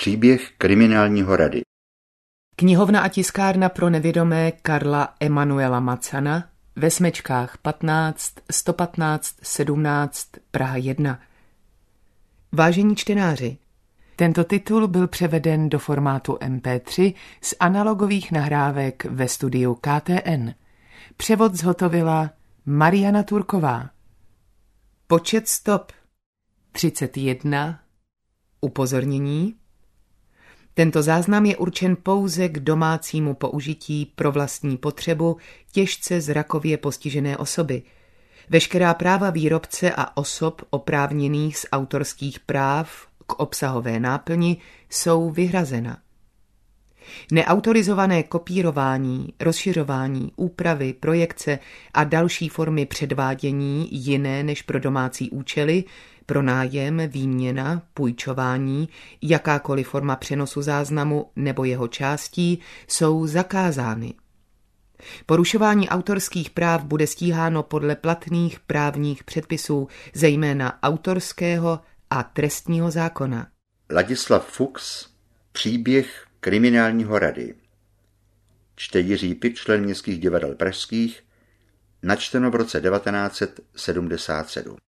Příběh kriminálního rady. Knihovna a tiskárna pro nevědomé Karla Emanuela Macana ve Smečkách 15 115 17 Praha 1. Vážení čtenáři, tento titul byl převeden do formátu MP3 z analogových nahrávek ve studiu KTN. Převod zhotovila Mariana Turková. Počet stop 31. Upozornění. Tento záznam je určen pouze k domácímu použití pro vlastní potřebu těžce zrakově postižené osoby. Veškerá práva výrobce a osob oprávněných z autorských práv k obsahové náplni jsou vyhrazena. Neautorizované kopírování, rozšiřování, úpravy, projekce a další formy předvádění jiné než pro domácí účely, pronájem, výměna, půjčování, jakákoliv forma přenosu záznamu nebo jeho částí jsou zakázány. Porušování autorských práv bude stíháno podle platných právních předpisů, zejména autorského a trestního zákona. Ladislav Fuchs, Příběh kriminálního rady. Čte Jiří Pik, člen Městských divadel pražských, načteno v roce 1977.